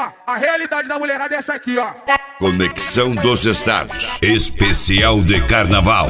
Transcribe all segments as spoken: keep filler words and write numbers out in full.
Ó, a realidade da mulherada é essa aqui, ó. Conexão dos Estados, especial de carnaval.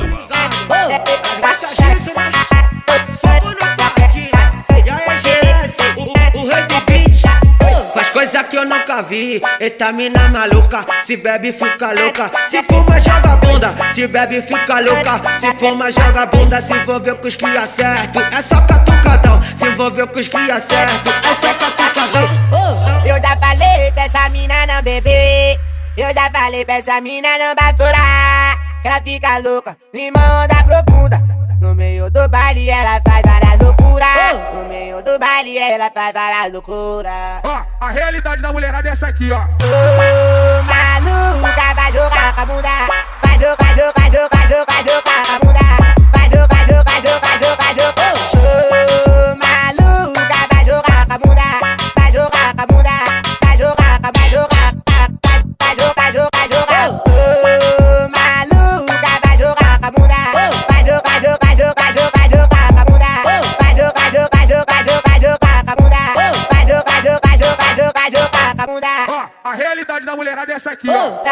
Faz coisa que eu nunca vi. Eita mina maluca, se bebe fica louca, se fuma joga bunda, se bebe fica louca, se fuma joga bunda, se envolveu com os cria certo, é só catucadão, se envolveu com os cria certo, é só catucadão. Eu já falei pra essa mina não beber, eu já falei pra essa mina não baforar, que ela fica louca, limão onda profunda. No meio do baile ela faz várias loucuras, no meio do baile ela faz várias loucuras. Ó, a realidade da mulherada é essa aqui, ó. Ô, maluca, vai jogar com a bunda, vai jogar, jogar, jogar, jogar, jogar com a bunda, vai jogar, jogar, jogar, jogar, jogar. Ô, maluca, vai jogar com a bunda, vai jogar com a bunda, vai jogar, vai jogar, vai jogar, jogar, jogar. Ô, maluca, vai jogar com a bunda, vai jogar, jogar, jogar, jogar, jogar com a bunda, vai jogar, jogar, jogar, jogar, jogar com a bunda, vai jogar, jogar, jogar, jogar, jogar com a bunda. Ó, a realidade da mulherada é essa aqui, ó.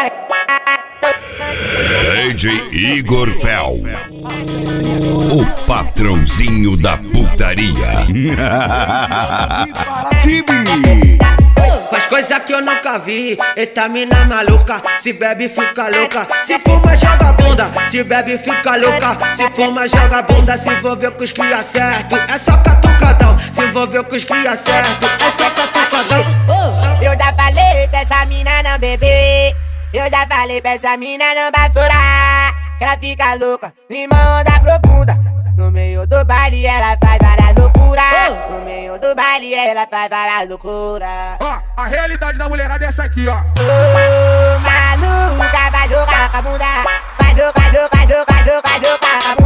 D J Igor Fel, o patrãozinho da putaria. Faz coisa que eu nunca vi. Eita mina maluca, se bebe fica louca, se fuma joga bunda, se bebe fica louca, se fuma joga bunda, se envolveu com os cria certo, é só catucadão, se envolveu com os cria certo, é só catucadão. Eu já falei pra essa mina não beber, eu já falei pra essa mina não baforar, que ela fica louca, limão onda profunda. No meio do baile ela faz várias loucuras, no meio do baile ela faz várias loucuras. Ó, a realidade da mulherada é essa aqui, ó. Ô, maluca, vai jogar com a bunda, vai jogar, jogar, jogar, jogar, jogar com a bunda.